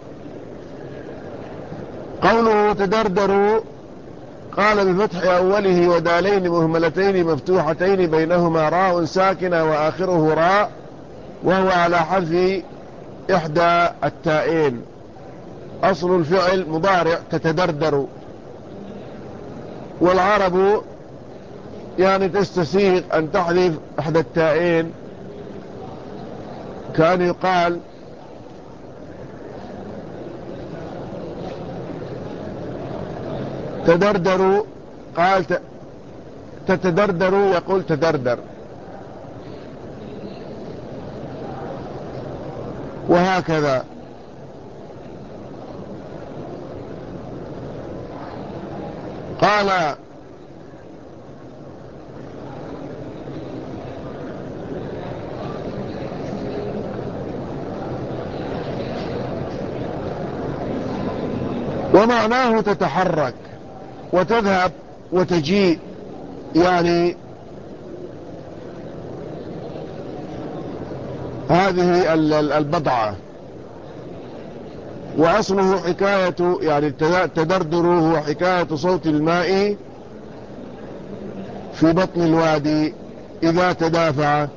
Speaker 1: قوله تدردر، قال بفتح أوله ودالين مهملتين مفتوحتين بينهما راء ساكنة وآخره راء، وهو على حذف إحدى التائين. أصل الفعل مضارع تتدردر، والعرب يعني تستسيغ أن تحذف إحدى التائين، كان يقال تدردر، قال تتدردر يقول تدردر، وهكذا. قال ومعناه تتحرك وتذهب وتجيء، يعني هذه البضعة. وأصله حكاية، يعني التدردر هو حكاية صوت الماء في بطن الوادي إذا تدافع.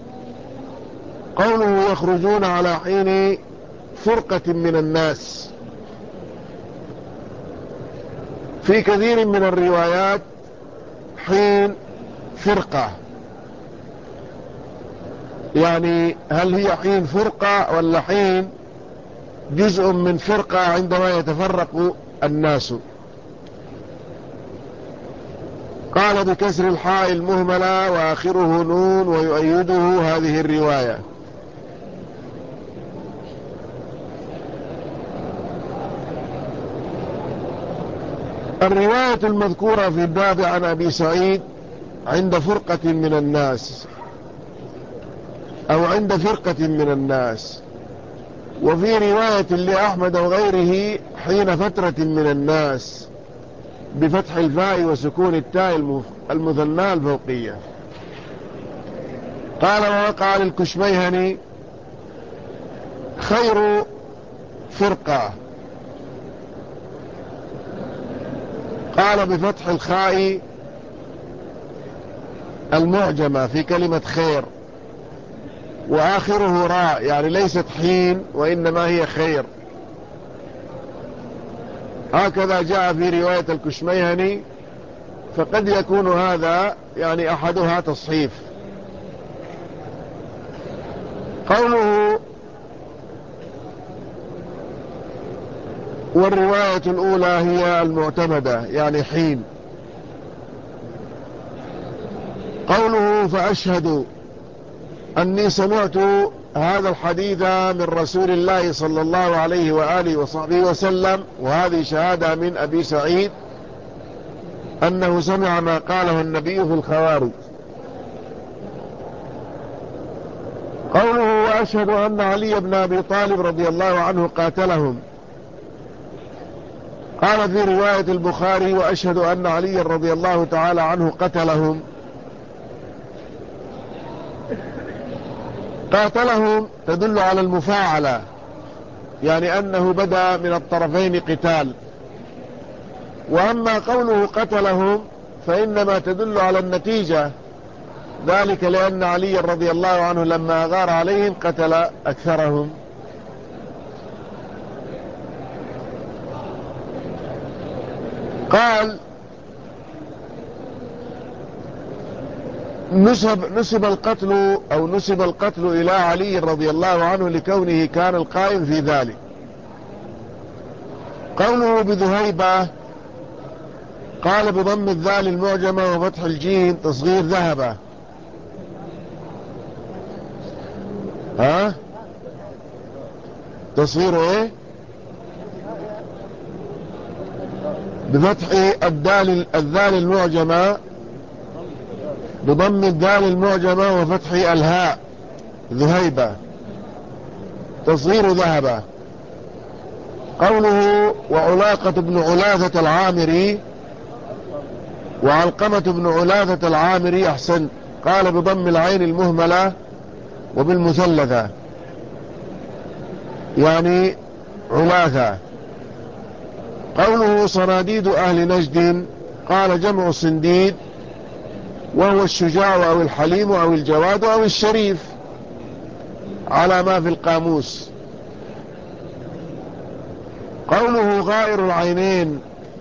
Speaker 1: قوله يخرجون على حين فرقة من الناس، في كثير من الروايات حين فرقة، يعني هل هي حين فرقة ولا حين جزء من فرقة عندما يتفرق الناس. قال بكسر الحاء المهملة وآخره نون، ويؤيده هذه الرواية. الرواية المذكورة في الباب عن أبي سعيد عند فرقة من الناس أو عند فرقة من الناس، وفي رواية لأحمد وغيره حين فترة من الناس بفتح الفاء وسكون التاء المثنى الفوقية. قال ووقع للكشميهني خير فرقة، قال بفتح الخاء المعجمة في كلمة خير، وآخره راء، يعني ليست حين وإنما هي خير. هكذا جاء في رواية الكشميهني، فقد يكون هذا يعني أحدها تصحيف. قوله والرواية الأولى هي المعتمدة، يعني حين. قوله فأشهد أني سمعت هذا الحديث من رسول الله صلى الله عليه وآله وصحبه وسلم، وهذه شهادة من أبي سعيد أنه سمع ما قاله النبي في الخوارج. قوله وأشهد أن علي بن أبي طالب رضي الله عنه قاتلهم، قال في رواية البخاري وأشهد أن علي رضي الله تعالى عنه قتلهم. قاتلهم تدل على المفاعلة، يعني أنه بدأ من الطرفين قتال. وأما قوله قتلهم فإنما تدل على النتيجة، ذلك لأن علي رضي الله عنه لما أغار عليهم قتل أكثرهم. قال نسب, نسب القتل أو نسب القتل إلى علي رضي الله عنه لكونه كان القائم في ذلك. قوله بذهيبة، قال بضم الذال المعجمة وفتح الجيم تصغير ذهبة. ها تصغير ايه؟ بفتح الدال الذال المعجمة، بضم الذال المعجمة وفتح الهاء ذهيبة تصغير ذهبة. قوله وعلاقة بن علاثة العامري وعلقمة بن علاثة العامري أحسن، قال بضم العين المهملة وبالمثلثة، يعني علاثة. قوله صناديد أهل نجد، قال جمع صنديد، وهو الشجاع أو الحليم أو الجواد أو الشريف على ما في القاموس. قوله غائر العينين،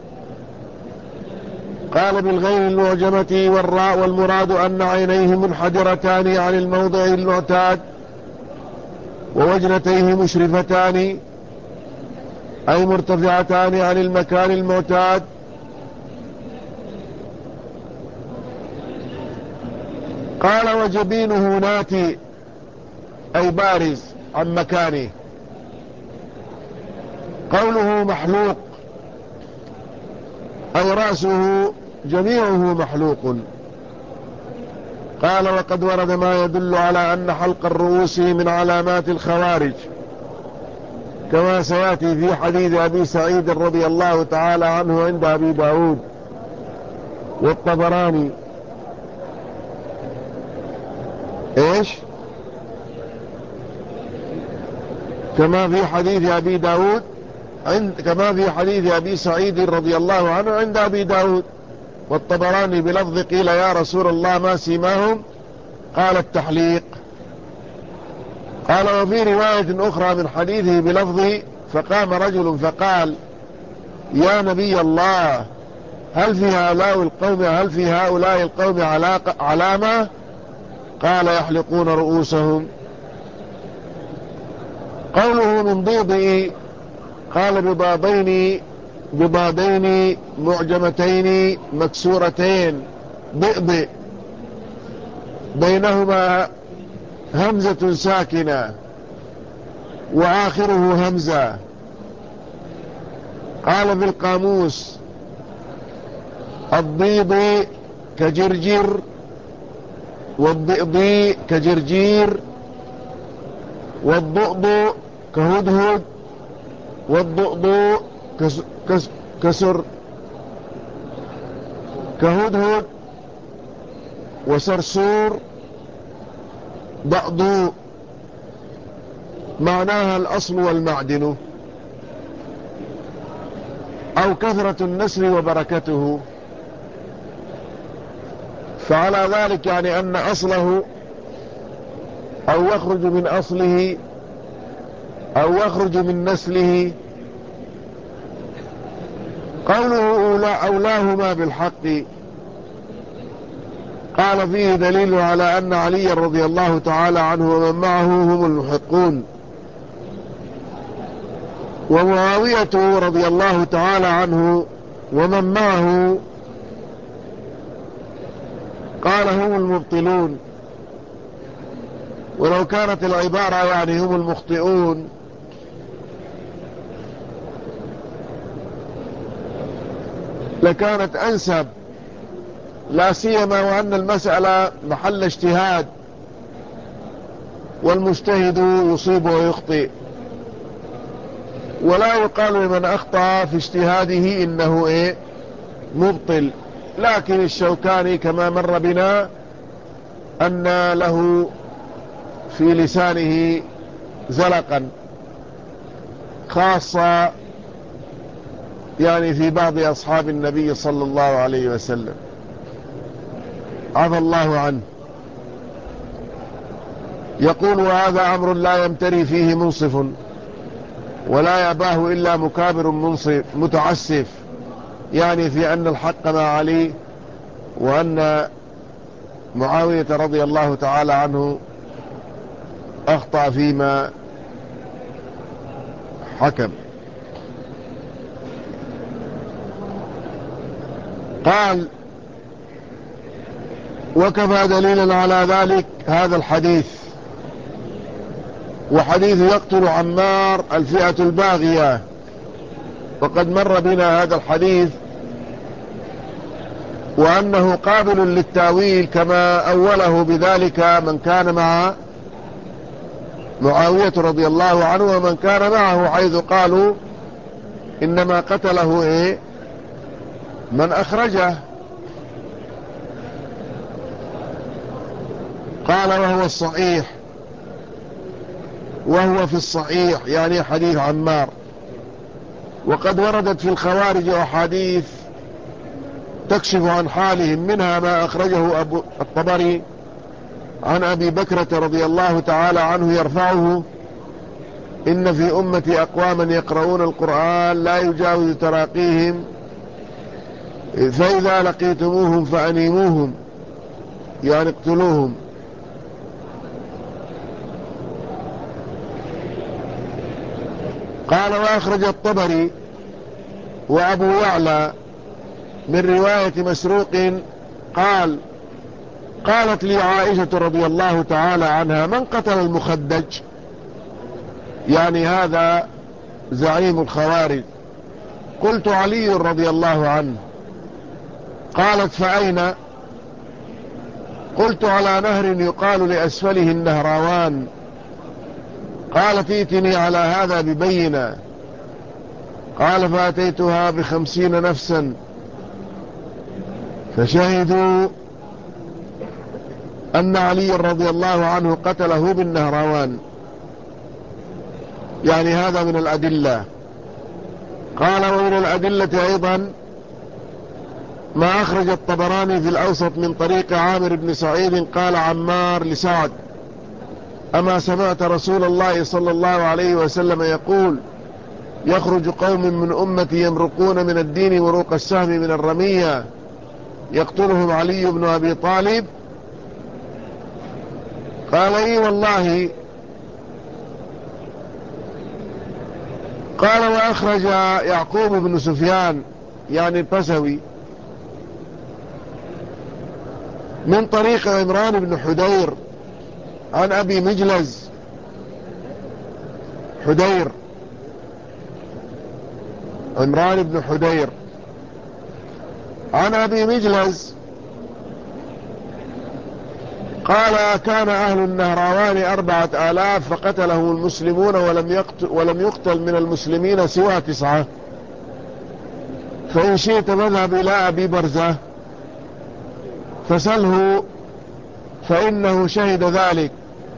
Speaker 1: قال بالغين المعجمة والراء، والمراد أن عينيه منحدرتان عن الموضع المعتاد، ووجنتيه مشرفتان أي مرتفعتان عن المكان المعتاد. قال وجبينه ناتي أي بارز عن مكانه. قوله محلوق أي رأسه جميعه محلوق. قال وقد ورد ما يدل على أن حلق الرؤوس من علامات الخوارج، كما سيأتي في حديث أبي سعيد رضي الله تعالى عنه عند أبي داود والطبراني. إيش؟ كما في حديث أبي داود عند كما في حديث أبي سعيد رضي الله عنه عند أبي داود والطبراني بلفظ قيل يا رسول الله ما سيماهم؟ قال التحليق. قال وفي رواية أخرى من حديثه بلفظ فقام رجل فقال يا نبي الله هل في هؤلاء القوم هل في هؤلاء القوم علامة؟ قال يحلقون رؤوسهم. قوله من ضيضئ، قال بضادين بضادين معجمتين مكسورتين، ضئضئ بينهما همزة ساكنة وآخره همزة. قال في القاموس الضيض كجرجر، والضئضي كجرجير، والضؤض كهدهد، والضؤض كسر كهدهد، وسرسور ضأضو، معناها الأصل والمعدن، أو كثرة النسل وبركته. فعلى ذلك يعني أن أصله أو يخرج من أصله أو يخرج من نسله. قوله أولاهما بالحق، قال فيه دليل على أن علي رضي الله تعالى عنه ومن معه هم المحقون، ومعاوية رضي الله تعالى عنه ومن معه قال هم المبطلون. ولو كانت العبارة يعني هم المخطئون لكانت أنسب، لا سيما وأن المسألة محل اجتهاد، والمجتهد يصيب ويخطئ، ولا يقال لمن أخطأ في اجتهاده إنه إيه مبطل. لكن الشوكاني كما مر بنا أن له في لسانه زلقا، خاصة يعني في بعض أصحاب النبي صلى الله عليه وسلم، عفى الله عنه. يقول وهذا أمر لا يمتري فيه منصف، ولا يأباه إلا مكابر منصف متعسف، يعني في أن الحق مع علي، وأن معاوية رضي الله تعالى عنه أخطأ فيما حكم. قال وكفى دليلا على ذلك هذا الحديث، وحديث يقتل عمار الفئة الباغية، وقد مر بنا هذا الحديث، وأنه قابل للتاويل كما أوله بذلك من كان مع معاوية رضي الله عنه ومن كان معه، حيث قالوا إنما قتله إيه من أخرجه. قال وهو الصحيح، وهو في الصحيح يعني حديث عمار. وقد وردت في الخوارج أحاديث تكشف عن حالهم، منها ما أخرجه أبو الطبري عن أبي بكرة رضي الله تعالى عنه يرفعه إن في أمتي أقواما يقرؤون القرآن لا يجاوز تراقيهم فإذا لقيتموهم فأنيموهم يعني اقتلوهم. قال وأخرج الطبري وأبو يعلى من رواية مسروق قال قالت لي عائشة رضي الله تعالى عنها من قتل المخدج؟ يعني هذا زعيم الخوارج. قلت علي رضي الله عنه. قالت فأين؟ قلت على نهر يقال لأسفله النهراوان. قالت ائتني على هذا ببينة. قال فأتيتها بخمسين نفسا فشهدوا أن علي رضي الله عنه قتله بالنهروان، يعني هذا من الأدلة. قال ومن الأدلة أيضا ما أخرج الطبراني في الأوسط من طريق عامر بن سعيد قال عمار لسعد أما سمعت رسول الله صلى الله عليه وسلم يقول يخرج قوم من أمتي يمرقون من الدين مروق السهم من الرمية يقتلهم علي بن أبي طالب؟ قال اي والله. قال وأخرج يعقوب بن سفيان يعني البسوي من طريق عمران بن حدير عن أبي مجلز حدير عمران بن حدير عن أبي مجلز قال كان أهل النهراوان أربعة آلاف فقتلهم المسلمون ولم يقتل, ولم يقتل من المسلمين سوى تسعة، فإن شئت فاذهب إلى أبي برزة فسله فإنه شهد ذلك.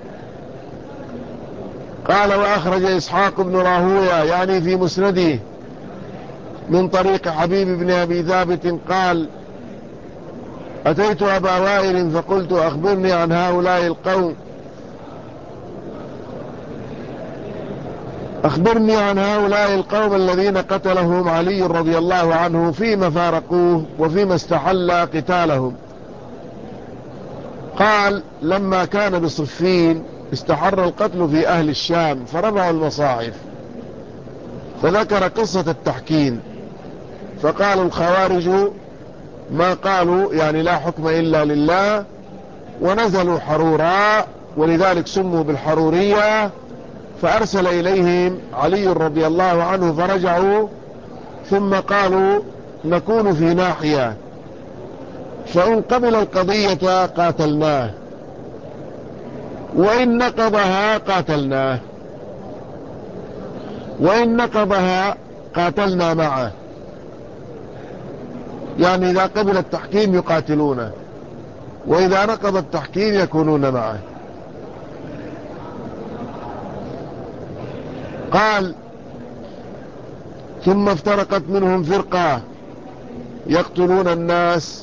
Speaker 1: قال وأخرج إسحاق بن راهوية يعني في مسنده من طريق حبيب بن أبي ثابت قال أتيت أبا وائل فقلت أخبرني عن هؤلاء القوم أخبرني عن هؤلاء القوم الذين قتلهم علي رضي الله عنه فيما فارقوه وفيما استحل قتالهم. قال لما كان بصفين استحر القتل في أهل الشام فرفعوا المصاحف فذكر قصة التحكيم فقالوا الخوارج ما قالوا يعني لا حكم إلا لله ونزلوا حرورا ولذلك سموا بالحرورية، فأرسل إليهم علي رضي الله عنه فرجعوا ثم قالوا نكون في ناحية فإن قبل القضية قاتلناه وإن نقضها قاتلناه وإن نقضها قاتلنا معه، يعني إذا قبل التحكيم يقاتلونه وإذا نقض التحكيم يكونون معه. قال ثم افترقت منهم فرقة يقتلون الناس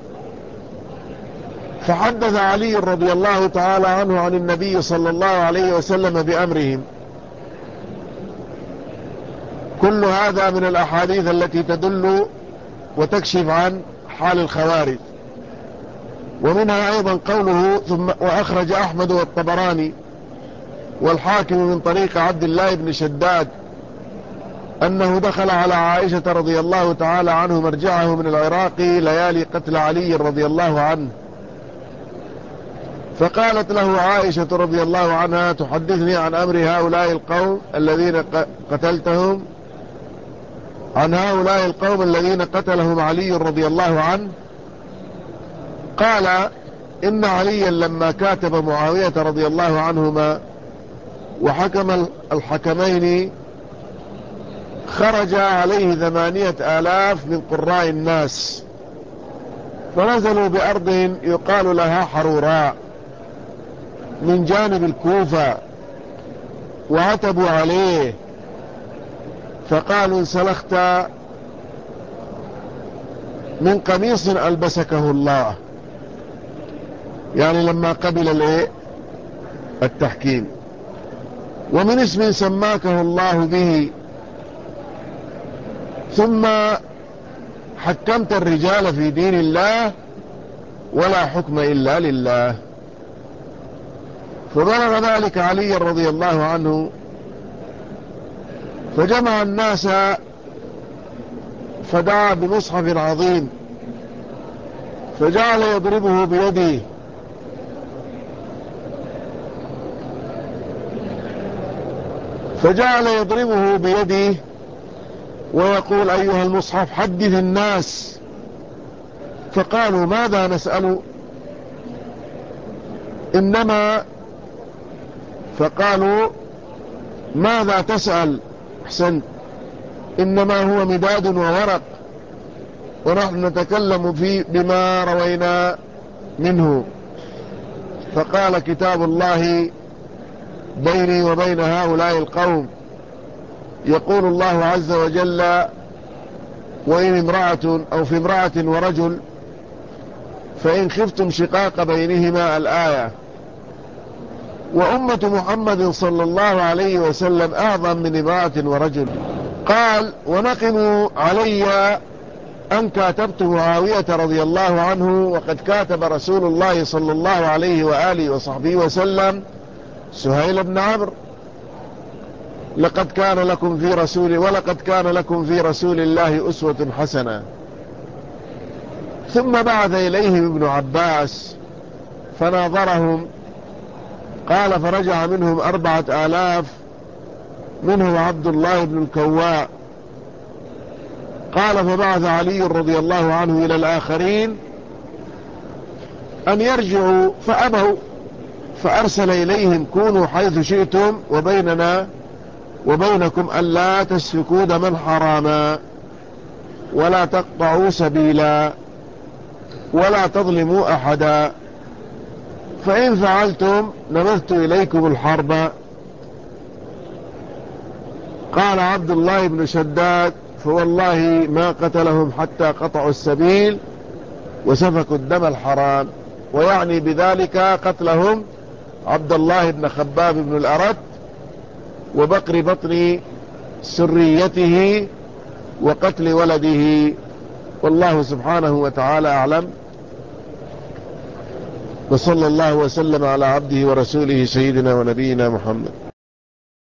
Speaker 1: فحدث علي رضي الله تعالى عنه عن النبي صلى الله عليه وسلم بأمرهم. كل هذا من الأحاديث التي تدل وتكشف عن حال الخوارج. ومنها أيضا قوله ثم وأخرج أحمد والطبراني والحاكم من طريق عبد الله بن شداد أنه دخل على عائشة رضي الله تعالى عنه مرجعه من العراق ليالي قتل علي رضي الله عنه فقالت له عائشة رضي الله عنها تحدثني عن أمر هؤلاء القوم الذين قتلتهم عن هؤلاء القوم الذين قتلهم علي رضي الله عنه؟ قال إن عليا لما كاتب معاوية رضي الله عنهما وحكم الحكمين خرج عليه ثمانية آلاف من قراء الناس فنزلوا بأرض يقال لها حروراء من جانب الكوفة وعتبوا عليه فقالوا انسلخت من قميص ألبسكه الله، يعني لما قبل الايه التحكيم. ومن اسم سماكه الله به، ثم حكمت الرجال في دين الله ولا حكم إلا لله. فبلغ ذلك علي رضي الله عنه، فجمع الناس فدعا بمصحف عظيم، فجعل يضربه بيده، فجعل يضربه بيده ويقول: أيها المصحف حدث الناس. فقالوا: ماذا نسأل؟ إنما فقالوا: ماذا تسأل؟ أحسن، إنما هو مداد وورق، ونحن نتكلم في بما روينا منه. فقال: كتاب الله بيني وبين هؤلاء القوم، يقول الله عز وجل: وإن امرأة أو في امرأة ورجل فإن خفتم شقاق بينهما الآية. وأمة محمد صلى الله عليه وسلم أعظم من امرأة ورجل. قال: ونقموا علي أن كاتبت معاوية رضي الله عنه، وقد كاتب رسول الله صلى الله عليه وآله وصحبه وسلم سهيل بن عمرو: لقد كان لكم في رسول ولقد كان لكم في رسول الله أسوة حسنة. ثم بعث إليهم ابن عباس فناظرهم، قال: فرجع منهم أربعة آلاف، منهم عبد الله بن الكواء. قال: فبعث علي رضي الله عنه إلى الآخرين أن يرجعوا فأبوا، فأرسل إليهم: كونوا حيث شئتم، وبيننا وبينكم ألا تسفكوا دما حراما، ولا تقطعوا سبيلا، ولا تظلموا أحدا، فإن فعلتم نبذت إليكم الحرب. قال عبد الله بن شداد: فوالله ما قتلهم حتى قطعوا السبيل وسفكوا الدم الحرام، ويعني بذلك قتلهم عبد الله بن خباب بن الأرت وبقر بطن سريته وقتل ولده. والله سبحانه وتعالى أعلم، وصلى الله وسلم على عبده ورسوله سيدنا ونبينا محمد.